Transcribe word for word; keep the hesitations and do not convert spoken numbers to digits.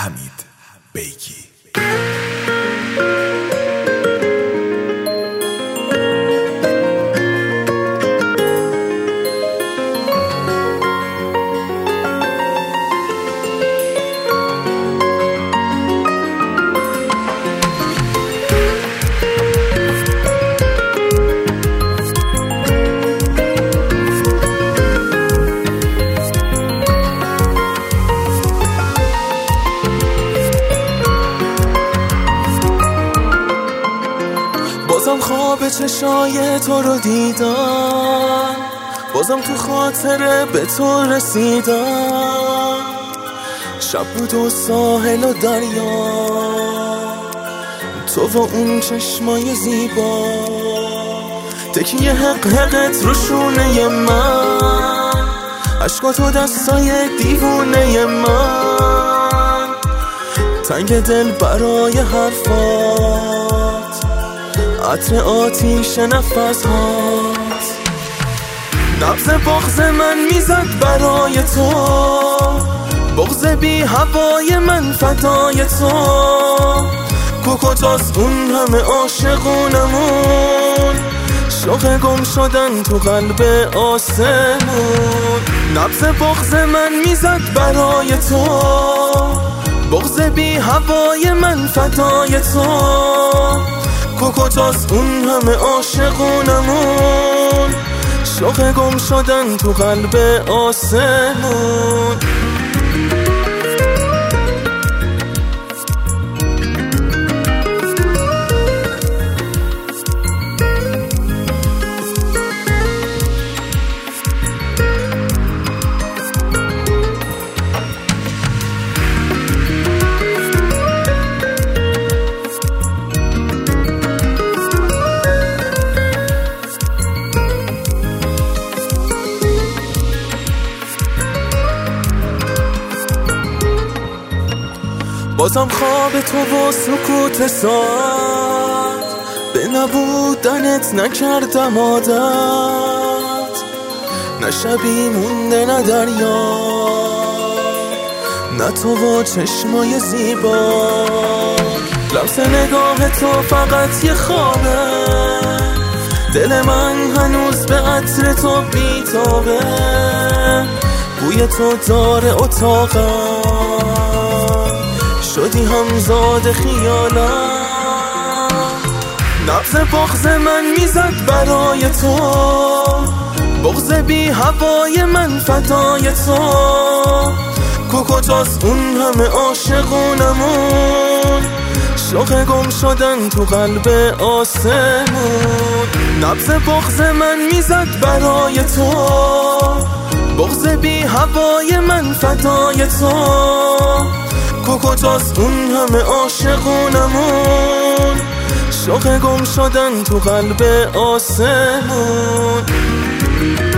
حمید بیکی. بازم خواب چشای تو رو دیدم، بازم تو خاطره به تو رسیدم. شب بود و ساحل و دریا، تو و اون چشمای زیبا، تکیه حق حقت رو شونه من، عشقات و دستای دیوونه من، تنگ دل برای حرفات، عطر آتیش نفس هات. نبض بغض من میزد برای تو، بغض بی هوای من فدای تو. کو کجاست اون همه عاشقونمون، شوق گم شدن تو قلب آسمون. نبض بغض من میزد برای تو، بغض بی هوای من فدای تو. کو کجاست اون همه عاشقونمون، شوق گم شدن تو قلب آسمون. بازم خواب تو و سکوت ساعت، به نبودنت نکردم عادت. نه شبی مونده نه دریا، نه تو و چشمای زیبا. لمس نگاه تو فقط یه خوابه، دل من هنوز به عطر تو بیتابه. بوی تو داره اتاقم، شدی همزاد خیالم. نبض بغض من میزد برای تو، بغض بی هوای من فدای تو. کو کجاست اون همه عاشقونمون، شوق گم شدن تو قلب آسمون. نبض بغض من میزد برای تو، بغض بی هوای من فدای تو. کو کجاست اون همه عاشقونمون، شوق گم شدن تو قلب آسمون.